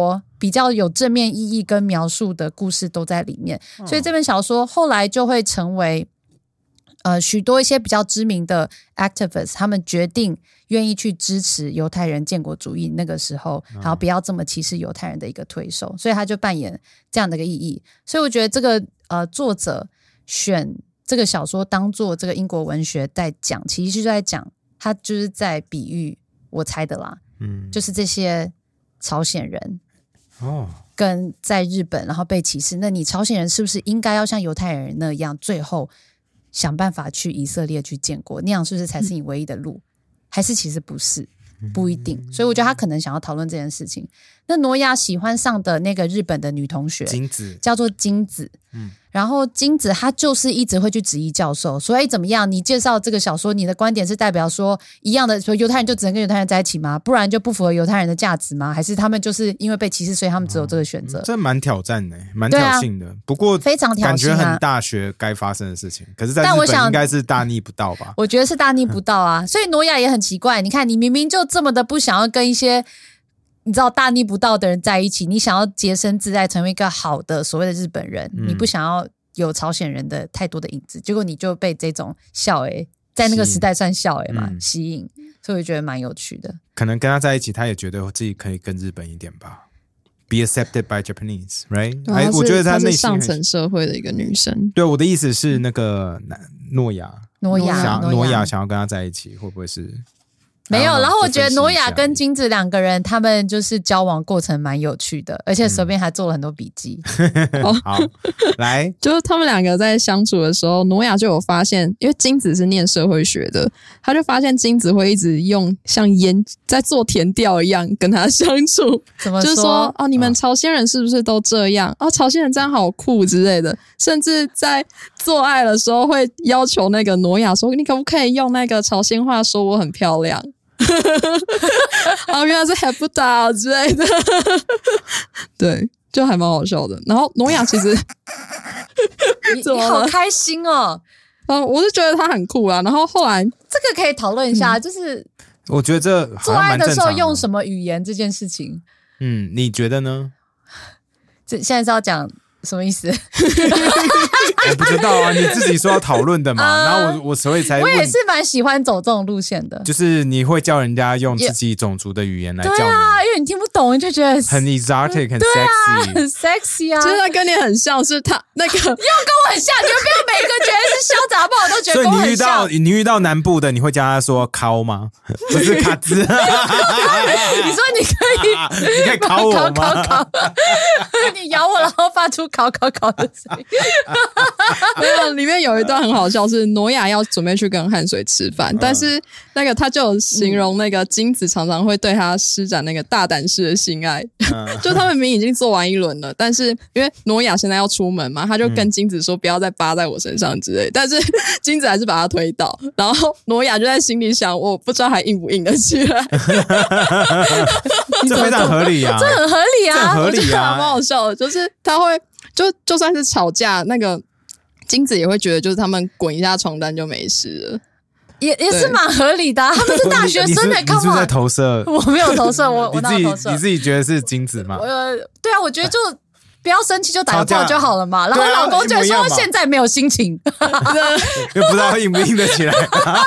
比较有正面意义跟描述的故事都在里面，所以这本小说后来就会成为呃许多一些比较知名的 activists 他们决定愿意去支持犹太人建国主义那个时候，然后不要这么歧视犹太人的一个推手，所以他就扮演这样的一个意义。所以我觉得这个呃作者选这个小说当做这个英国文学在讲，其实就在讲他就是在比喻，我猜的啦，嗯，就是这些朝鲜人哦，跟在日本然后被歧视，那你朝鲜人是不是应该要像犹太人那样，最后想办法去以色列去建国，那样是不是才是你唯一的路？嗯、还是其实不是，不一定。所以我觉得他可能想要讨论这件事情。那挪亚喜欢上的那个日本的女同学， 金子叫做金子，嗯。然后金子她就是一直会去质疑教授，所以怎么样？你介绍这个小说，你的观点是代表说一样的，说犹太人就只能跟犹太人在一起吗？不然就不符合犹太人的价值吗？还是他们就是因为被歧视，所以他们只有这个选择？ 哦、这蛮挑战的，蛮挑衅的。啊、不过非常挑衅、啊， 感觉很大学该发生的事情。可是，在日本应该是大逆不道吧？ 我觉得是大逆不道啊。所以挪亚也很奇怪，你看，你明明就这么的不想要跟一些你知道大逆不道的人在一起，你想要洁身自爱，成为一个好的所谓的日本人，嗯、你不想要有朝鲜人的太多的影子，结果你就被这种笑诶，在那个时代算笑诶嘛、嗯、吸引，所以我觉得蛮有趣的。 可能跟他在一起，他也觉得自己可以跟日本一点吧。Be accepted by Japanese, right？、 啊、我觉得他是上层社会的一个女生。 对，我的意思是那个诺亚， 诺亚， 诺亚想要跟他在一起，会不会是？ 没有，然后我觉得挪亚跟金子两个人，他们就是交往过程蛮有趣的，而且手边还做了很多笔记。 嗯、好，来， 就是他们两个在相处的时候，挪亚就有发现，因为金子是念社会学的，他就发现金子会一直用像研在做田调一样跟他相处。 怎么说？ 就是说，哦，你们朝鲜人是不是都这样？哦，朝鲜人这样好酷之类的，甚至在做爱的时候会要求那个挪亚说：“你可不可以用那个朝鲜话说我很漂亮？”哦，原来是还不到之类的，对，就还蛮好笑的。然后挪亚其实你, 你好开心哦， 嗯，我是觉得他很酷啊。然后后来这个可以讨论一下，嗯、就是我觉得这做爱的时候用什么语言这件事情， 嗯，你觉得呢？ 这现在是要讲什么意思？ 我不知道啊，你自己说要讨论的嘛，呃、然后我我所以才我也是蛮喜欢走这种路线的， 就是你会叫人家用自己种族的语言来叫你，对啊，因为你听不懂，你就觉得很 exotic， 很 sexy， 啊、很 sexy 啊。 其实他跟你很像，是他那个又跟我很像，你们不要每个觉得是潇洒不好，都觉得跟我很像。 所以你遇到你遇到南部的，你会叫他说敲吗？不是卡兹。你说你可以， 你可以敲我吗？ 敲敲敲你咬我，然后发出敲敲敲的声音。 没有，里面有一段很好笑，是挪亚要准备去跟汉水吃饭，嗯、但是那个他就有形容那个金子常常会对他施展那个大胆式的性爱，嗯、就他们明明已经做完一轮了，但是因为挪亚现在要出门嘛，他就跟金子说不要再扒在我身上之类，但是金子还是把他推倒，然后挪亚就在心里想，我不知道还硬不硬得起来。 这非常合理啊， 这很合理啊， 这很合理啊， 蛮好笑的，就是他会就就算是吵架那个。金子也会觉得，就是他们滚一下床单就没事了， 也也是蛮合理的、啊。他们是大学生的， 你是不是在投射？ 我没有投射，我我哪有投射？ 你自己觉得是金子吗？ 呃，对啊，我觉得就不要生气，就打个炮就好了嘛。然后老公就说现在没有心情， 又不知道硬不硬得起来。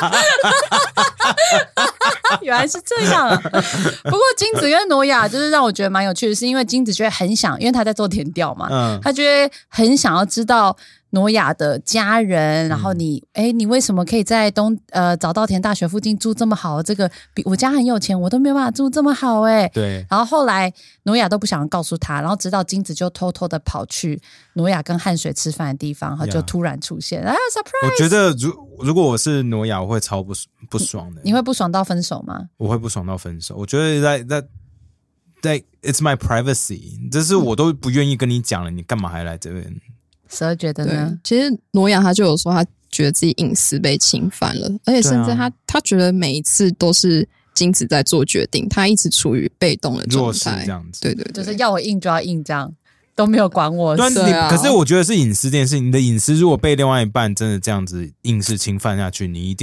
原来是这样、啊。不过金子跟挪亚就是让我觉得蛮有趣的，是因为金子就会很想，因为他在做田调嘛，嗯、他就会很想要知道。挪亚的家人，然后你，哎、嗯，你为什么可以在东呃早稻田大学附近住这么好？这个比我家很有钱，我都没有办法住这么好哎、欸。 对。 然后后来挪亚都不想告诉他，然后直到金子就偷偷的跑去挪亚跟汉水吃饭的地方，然后就突然出现， yeah. 啊 surprise！ 我觉得如如果我是挪亚，我会超不不爽的。 你会不爽到分手吗？ 我会不爽到分手。我觉得在在在 it's my privacy， 这是我都不愿意跟你讲了，你干嘛还来这边？ 蛇觉得呢？ 其实挪亚他就有说，他觉得自己隐私被侵犯了，而且甚至他、啊、他觉得每一次都是金子在做决定，他一直处于被动的状态， 这样子。 对对对， 就是要我硬就要硬，这样都没有管我。 对啊，可是我觉得是隐私这件事，你的隐私如果被另外一半真的这样子硬是侵犯下去，你一定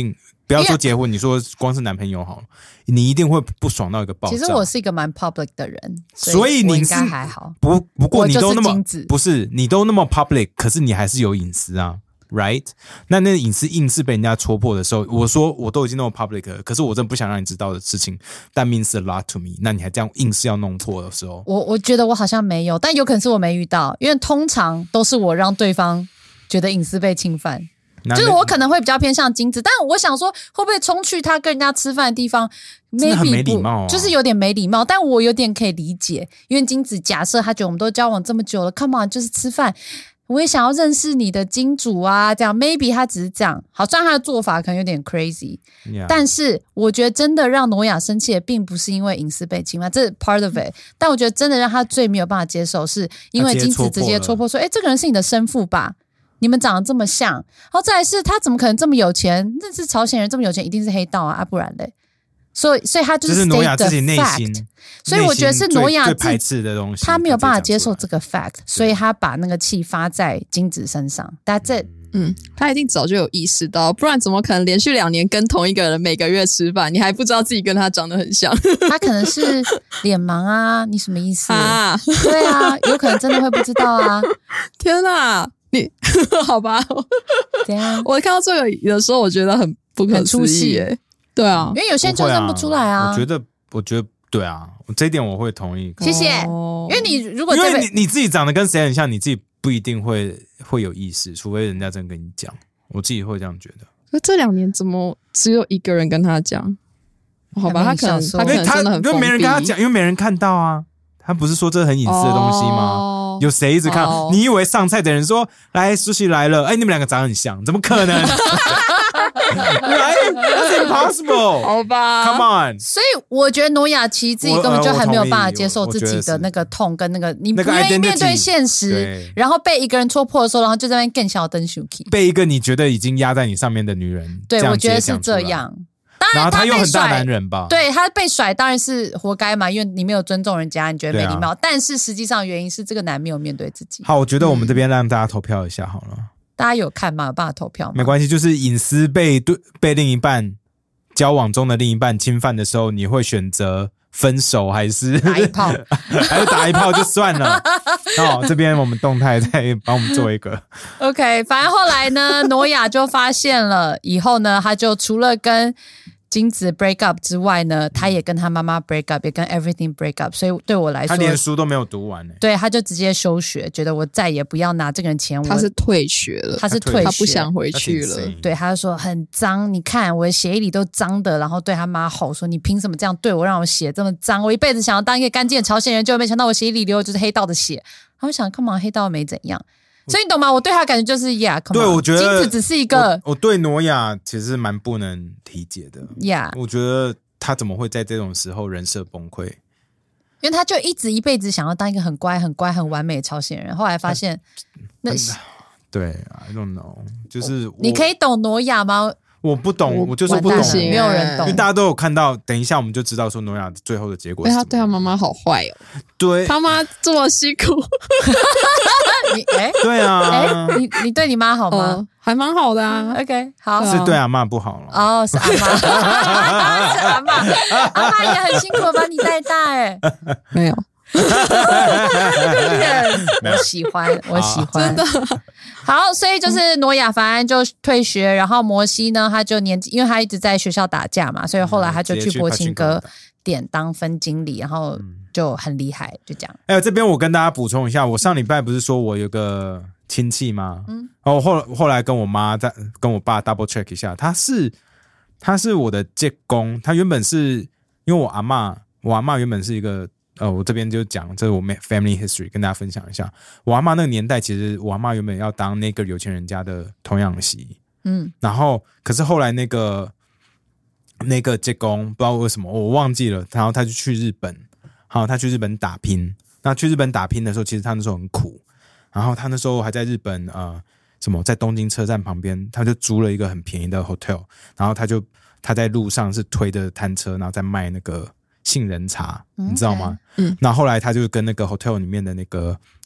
不要说结婚，你说光是男朋友好了，你一定会不爽到一个爆炸。 其实我是一个蛮 public 的人， 所以你应该还好。 不不过你都那么不是你都那么 public， 可是你还是有隐私啊 ，right？ 那那隐私硬是被人家戳破的时候，我说我都已经那么 public 了，可是我真的不想让你知道的事情 ，that means a lot to me。那你还这样硬是要弄破的时候， 我我觉得我好像没有，但有可能是我没遇到，因为通常都是我让对方觉得隐私被侵犯。就是我可能会比较偏向金子，但我想说会不会冲去他跟人家吃饭的地方 maybe 真的很没礼貌、啊、 就是有点没礼貌，但我有点可以理解，因为金子假设他觉得我们都交往这么久了 come on 就是吃饭，我也想要认识你的金主啊，这样 maybe 他只是这样，好，虽然他的做法可能有点 crazy、yeah. 但是我觉得真的让挪亚生气的并不是因为隐私被侵犯，这是 part of it、嗯、但我觉得真的让他最没有办法接受是因为金子直接戳破说哎，这个人是你的生父吧，你们长得这么像，然后再来是他怎么可能这么有钱？那是朝鲜人这么有钱，一定是黑道啊，啊不然嘞。所以，所以他就是 state the fact， 这是挪亚自己内心，所以我觉得是挪亚最排斥的东西， 他没有办法接受这个 fact， 所以他把那个气发在金子身上。That's it。 嗯，他一定早就有意识到，不然怎么可能连续两年跟同一个人每个月吃饭，你还不知道自己跟他长得很像？ 他可能是脸盲啊，你什么意思？ 啊， 对啊，有可能真的会不知道啊。 天哪！你好吧， 怎样？ 我看到这个的时候，我觉得很不可思议耶。对啊， 因为有些人就认不出来啊。 我觉得，我觉得对啊，这一点我会同意。 谢谢。因为你如果因为你你自己长得跟谁很像，你自己不一定会会有意识，除非人家真跟你讲。我自己会这样觉得。 可这两年怎么只有一个人跟他讲？好吧，他可能他可能真的很封闭， 因为没人跟他讲，因为没人看到啊。他不是说这很隐私的东西吗？哦、有谁一直看、哦？你以为上菜的人说来苏西来了，哎，你们两个长得很像，怎么可能？Right? That's impossible. 好吧 ，Come on. 所以我觉得挪亚其实自己根本就还没有办法接受自己的那个痛跟那个，你不愿意面对现实，然后被一个人戳破的时候，然后就在那边更小灯 shuki， 被一个你觉得已经压在你上面的女人， 对，我觉得是这样。 然后他又很大男人吧？ 对，他被甩当然是活该嘛，因为你没有尊重人家，你觉得没礼貌。啊、但是实际上原因是这个男没有面对自己。 好，我觉得我们这边让大家投票一下好了。嗯、 大家有看吗？有办法投票吗？ 没关系，就是隐私被对被另一半交往中的另一半侵犯的时候，你会选择分手还是打一炮？ 还是打一炮就算了。哦，这边我们动态再帮我们做一个。 OK， 反正后来呢，挪亚就发现了以后呢，他就除了跟金子 break up 之外呢，他也跟他妈妈 break up， 也跟 everything break up， 所以对我来说， 他连书都没有读完、欸、 对，他就直接休学，觉得我再也不要拿这个人钱。 他是退学了， 他是退学， 他不想回去了。 对，他就说很脏，你看我的血液里都脏的，然后对他妈吼说：“你凭什么这样对我，让我血这么脏？我一辈子想要当一个干净的朝鲜人，就没想到我血液里流的就是黑道的血。”然后我想，干嘛黑道没怎样？所以你懂吗？我对他感觉就是呀， yeah, 对，我觉得金子只是一个， 我, 我对挪亚其实蛮不能理解的呀。 Yeah. 我觉得他怎么会在这种时候人设崩溃？ 因为他就一直一辈子想要当一个很乖、很乖、很完美的朝鲜人，后来发现那对 ，I don't know， 就是你可以懂挪亚吗？ 我不懂，我, 我就是不懂， 没有人懂， 因为大家都有看到。等一下我们就知道说挪亚最后的结果是什么。 他对他妈妈好坏哦， 对他妈这么辛苦， 你哎， 对啊， 哎，你你对你妈好吗？ 哦、还蛮好的啊。 OK， 好， 是对阿嬷不好了。 哦，是阿嬷，当然是阿嬷，阿嬷也很辛苦把你带大哎， 没有。 我喜欢，我喜欢，真的好，所以就是挪亚反正就退学，然后摩西呢，他就年纪，因为他一直在学校打架嘛，所以后来他就去柏青哥店当分经理，然后就很厉害，就这样。 哎、欸，这边我跟大家补充一下，我上礼拜不是说我有个亲戚吗？嗯，然后后后来跟我妈在跟我爸 double check 一下，他是他是我的舅公，他原本是因为我阿嬷，我阿嬷原本是一个。呃，我这边就讲，这是我 family history 跟大家分享一下。我阿嬷那个年代，其实我阿嬷原本要当那个有钱人家的童养媳，嗯，然后可是后来那个那个舅公不知道为什么我忘记了，然后他就去日本，好，他去日本打拼。那去日本打拼的时候，其实他那时候很苦，然后他那时候还在日本呃什么，在东京车站旁边，他就租了一个很便宜的 hotel， 然后他就他在路上是推着摊车，然后在卖那个。杏仁茶，你知道吗？嗯，那后来他就跟那个 hotel 里面的那个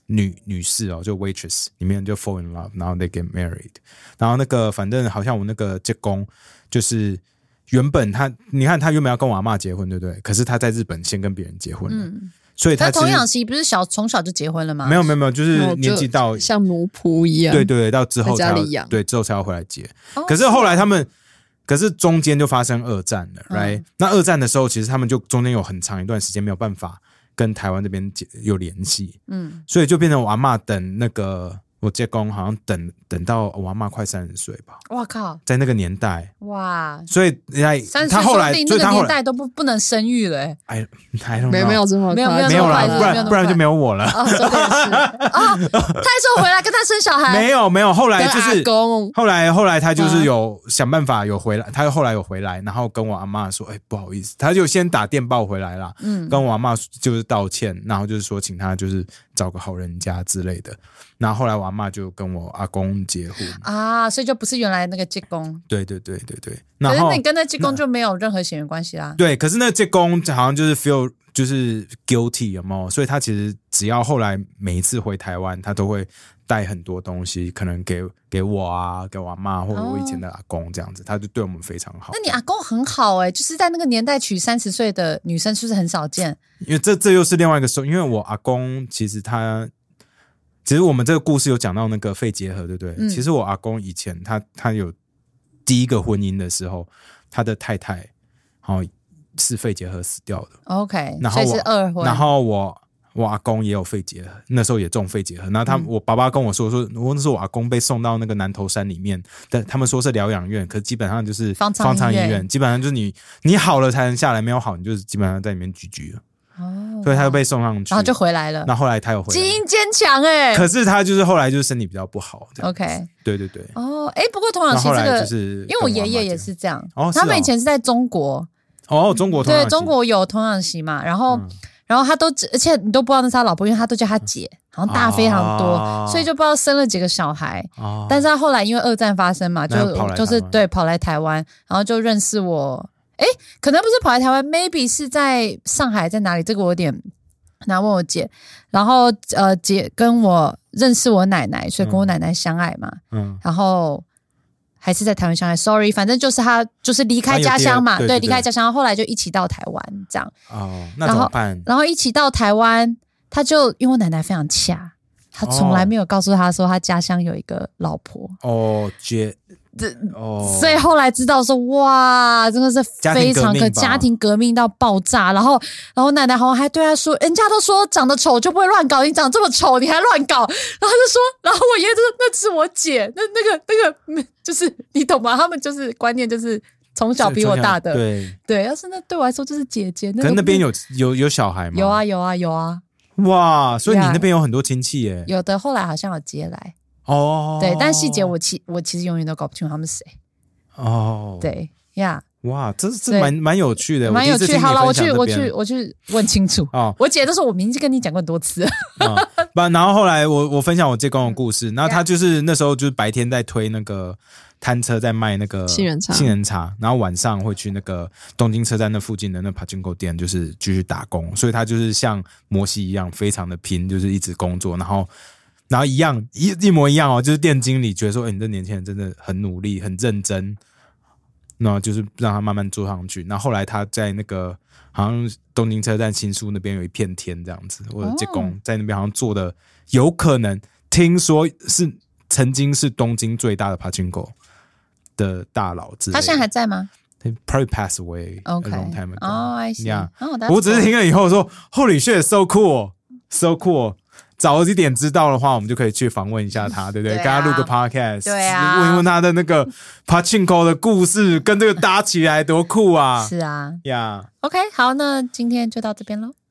女女士哦，就 waitress 里面就 fall in love， 然后 they get married， 然后那个反正好像我那个结公就是原本他，你看他原本要跟我阿嬷结婚，对不对？可是他在日本先跟别人结婚了，嗯，所以他童养媳不是小从小就结婚了吗？ 没有没有没有，就是年纪到像奴仆一样， 对对，到之后才要对之后才要回来结。哦、可是后来他们，可是中间就发生二战了、嗯、，right？ 那二战的时候，其实他们就中间有很长一段时间没有办法跟台湾这边有联系，嗯，所以就变成我阿嬷等那个我结公好像等等到我阿嬷快三十岁吧。 哇靠， 在那个年代哇， 所以他后来那个年代都不不能生育了、欸、 哎，还没有没有这么没有没有啦，不然不然就没有我了。 哦，说的也是哦，他还说回来跟他生小孩， 没有没有，后来就是公后来后来他就是有想办法有回来，他后来有回来，然后跟我阿嬷说，哎、欸，不好意思，他就先打电报回来啦，嗯，跟我阿嬷就是道歉，然后就是说请他就是找个好人家之类的。然后后来我阿嬷就跟我阿公结婚啊，所以就不是原来那个结公。 对对对对对。 可是你跟那结公就没有任何血缘关系啦。 对，可是那结公好像就是 feel 就是 guilty 有没有？所以他其实只要后来每一次回台湾，他都会带很多东西，可能给给我啊，给我阿嬷或者我以前的阿公这样子，他就对我们非常好。 那你阿公很好哎、欸，就是在那个年代娶三十岁的女生，是不是很少见？ 因为这这又是另外一个时候，因为我阿公其实他。其实我们这个故事有讲到那个肺结核，对不对？嗯、其实我阿公以前他他有第一个婚姻的时候，他的太太哦是肺结核死掉的。 OK， 然后所以是二婚。 然后我我阿公也有肺结核，那时候也中肺结核。然后他、嗯、我爸爸跟我说说，我那时候我阿公被送到那个南投山里面，但他们说是疗养院，可是基本上就是方舱医院，基本上就是你你好了才能下来，没有好你就是基本上在里面居居了。哦，所以他就被送上去， 然后就回来了。 那后来他有回来， 基因坚强哎。 可是他就是后来就是身体比较不好。 OK， 对对对。 哦，哎，不过童养媳这个，就是因为我爷爷也是这样，哦，他们以前是在中国。 哦，中国童养媳， 对，中国有童养媳嘛，然后、嗯、然后他都，而且你都不知道那是他老婆，因为他都叫他姐，好像大非常多，哦、所以就不知道生了几个小孩。哦、但是他后来因为二战发生嘛，就就是对跑来台湾，然后就认识我。哎，可能不是跑来台湾 ，maybe 是在上海，在哪里？这个我有点难问我姐。然后呃，姐跟我认识我奶奶，所以跟我奶奶相爱嘛。嗯。然后还是在台湾相爱 ，sorry， 反正就是他就是离开家乡嘛，对，对，离开家乡，后来就一起到台湾这样。 哦，那怎么办？然后, 然后一起到台湾，他就因为我奶奶非常恰，他从来没有告诉他说他家乡有一个老婆。 哦，姐。 哦，所以后来知道说，哇，真的是非常可家庭革命到爆炸。然后，然后奶奶好像还对他说，人家都说长得丑就不会乱搞，你长这么丑你还乱搞。然后他就说，然后我爷爷就说那是我姐，那那个那个就是你懂吗？他们就是观念就是从小比我大的，对对。要是那对我来说就是姐姐。那可是那边有有有小孩吗？ 有啊有啊有啊。 哇，所以你那边有很多亲戚耶。 有的后来好像有接来。 哦， 对，但细节我其我其实永远都搞不清楚他们谁。哦，对呀， yeah 哇，这这蛮蛮有趣的， 蛮有趣。好了，我去我去我去问清楚。哦，我姐都说我明明跟你讲过很多次。 不、嗯，然后后来我我分享我借公的故事，然后他就是那时候就是白天在推那个摊车，在卖那个杏仁茶， 杏仁茶，然后晚上会去那个东京车站那附近的那 Pachinko 店，就是继续打工。所以他就是像摩西一样，非常的拼，就是一直工作，然后。然后一样一一模一样哦，就是店经理觉得说，哎，你这年轻人真的很努力、很认真，那就是让他慢慢做上去。然后后来他在那个好像东京车站新宿那边有一片天这样子，或者结工在那边好像做的，有可能聽說是曾經是東京最大的 Pachinko 的大佬之類的。 他現在還在嗎 ？They probably passed away a long time ago. Oh, I see. Yeah. Oh, 我只是聽了以後說 ，Holy shit, so cool, so cool. 早一點知道的話，我們就可以去訪問一下他，對不對？跟他錄個 podcast， 對啊， 問一問他的那個 Pachinko 的故事，跟這個搭起來多酷啊！ 是啊， 呀、yeah. ，OK， 好，那今天就到這邊咯。